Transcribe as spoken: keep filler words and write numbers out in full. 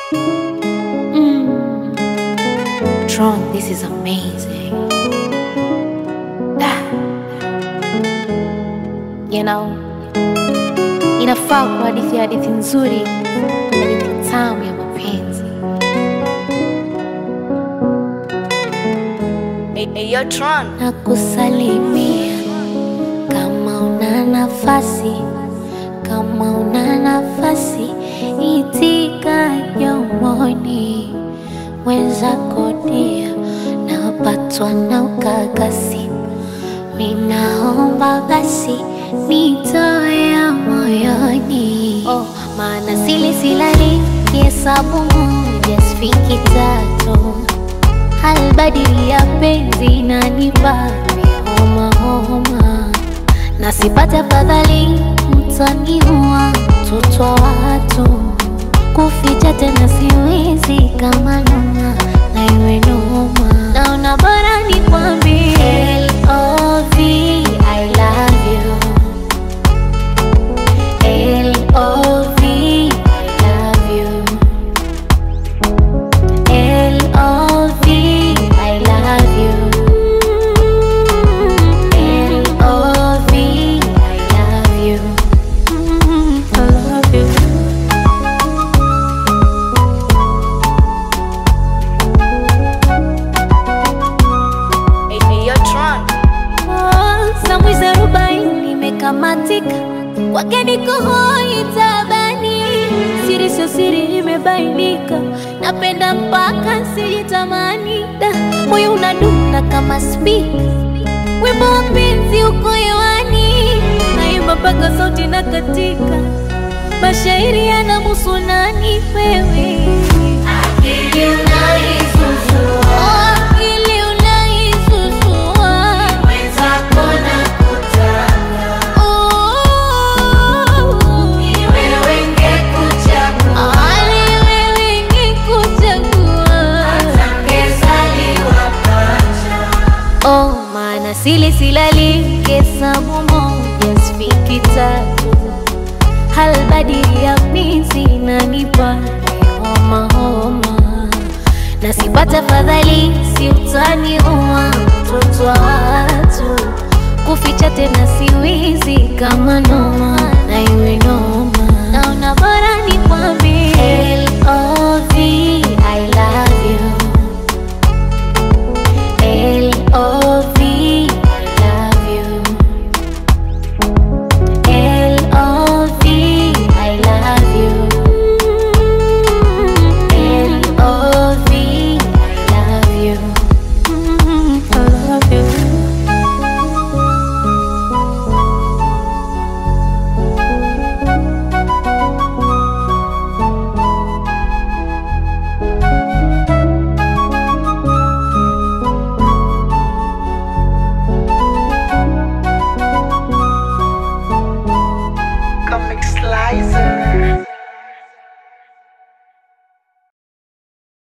Mm. Tron, this is amazing. Ah. You know, inafaa kwa hadithi ya hadithi nzuri, hadithi tamu ya mapenzi. Hey, hey, yo, Tron. Nakusalimia kama una nafasi, kama una nafasi, itika yomoni. Wenzako dia napatwa na ukakasi, minaomba basi nitoe ya moyoni. Oh, maana sili silali kihesabu moja sifiki tatu, halbadili ya penzi na nipate homa homa, na sipata fadhali mtaniua mtoto wa watu, kuficha tena siwezi kama noma na iwe noma. Naona bora nikwambie L O V I love you, L O V I love you, L O V I love you, L O V I love you, mm, I love you. Hey, hey, yo, Tron. Oh, samwizi arobaini imekamatika, kwake niko hoi tabani, siri sio siri imebainika, napenda mpaka sijitamani, da moyo unadunda kama spika, wimbo wa penzi uko hewani, naimba mpaka sauti na katika, mashairi yanamuhusu nani wewe? Akili unaisusua, oh, akili unaisusua, mwenzako nakutaka, oh, ni wewe ngekuchagua, ah, ni wewe ngekuchagua, hata ngezaliwa pacha. Oh, maana sili silali hesabu moja sifiki tatu, halbadili ya penzi inanipa homa homa, na sipata fadhali si utaniua mtoto wa watu, kuficha tena siwezi kama noma na iwe noma. Naona bora nikwambie